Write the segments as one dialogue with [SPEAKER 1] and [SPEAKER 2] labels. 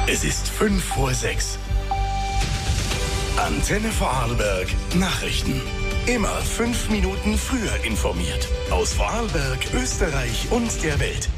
[SPEAKER 1] Es ist 5:06. Antenne Vorarlberg Nachrichten. Immer 5 Minuten früher informiert. Aus Vorarlberg, Österreich und der Welt.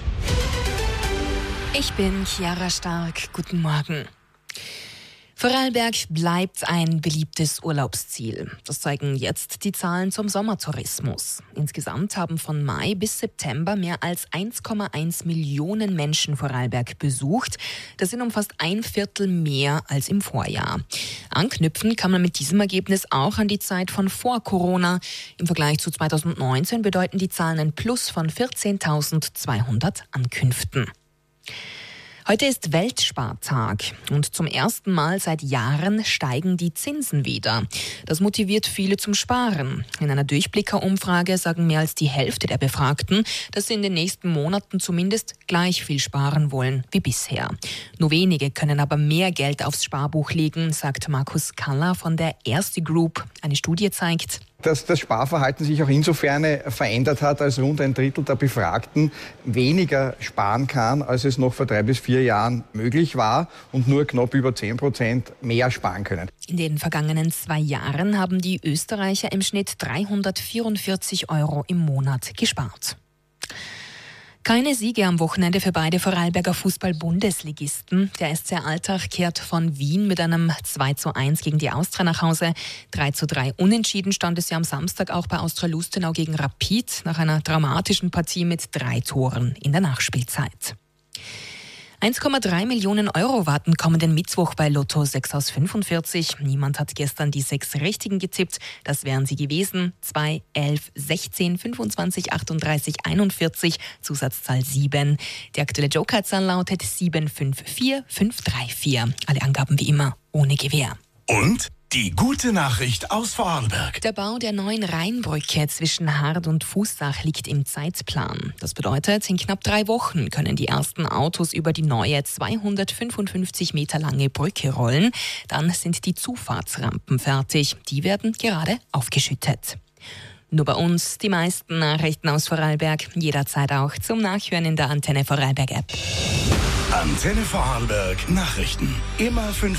[SPEAKER 2] Ich bin Chiara Stark. Guten Morgen. Vorarlberg bleibt ein beliebtes Urlaubsziel. Das zeigen jetzt die Zahlen zum Sommertourismus. Insgesamt haben von Mai bis September mehr als 1,1 Millionen Menschen Vorarlberg besucht. Das sind um fast 1/4 mehr als im Vorjahr. Anknüpfen kann man mit diesem Ergebnis auch an die Zeit von vor Corona. Im Vergleich zu 2019 bedeuten die Zahlen ein Plus von 14.200 Ankünften. Heute ist Weltspartag und zum ersten Mal seit Jahren steigen die Zinsen wieder. Das motiviert viele zum Sparen. In einer Durchblicker-Umfrage sagen mehr als die Hälfte der Befragten, dass sie in den nächsten Monaten zumindest gleich viel sparen wollen wie bisher. Nur wenige können aber mehr Geld aufs Sparbuch legen, sagt Markus Kaller von der Erste Group. Eine Studie zeigt,
[SPEAKER 3] dass das Sparverhalten sich auch insofern verändert hat, als rund 1/3 der Befragten weniger sparen kann, als es noch vor 3 bis 4 Jahren möglich war und nur knapp über 10% mehr sparen können.
[SPEAKER 2] In den vergangenen 2 Jahren haben die Österreicher im Schnitt 344 € im Monat gespart. Keine Siege am Wochenende für beide Vorarlberger Fußball-Bundesligisten. Der SC Altach kehrt von Wien mit einem 2:1 gegen die Austria nach Hause. 3:3 unentschieden stand es ja am Samstag auch bei Austria Lustenau gegen Rapid nach einer dramatischen Partie mit 3 Toren in der Nachspielzeit. 1,3 Millionen € warten kommenden Mittwoch bei Lotto 6 aus 45. Niemand hat gestern die 6 Richtigen getippt. Das wären sie gewesen. 2, 11, 16, 25, 38, 41, Zusatzzahl 7. Die aktuelle Jokerzahl lautet 754534. Alle Angaben wie immer ohne Gewähr.
[SPEAKER 1] Und die gute Nachricht aus Vorarlberg.
[SPEAKER 2] Der Bau der neuen Rheinbrücke zwischen Hard und Fußach liegt im Zeitplan. Das bedeutet, in knapp 3 Wochen können die ersten Autos über die neue 255 Meter lange Brücke rollen. Dann sind die Zufahrtsrampen fertig. Die werden gerade aufgeschüttet. Nur bei uns die meisten Nachrichten aus Vorarlberg. Jederzeit auch zum Nachhören in der Antenne Vorarlberg App.
[SPEAKER 1] Antenne Vorarlberg Nachrichten. Immer 5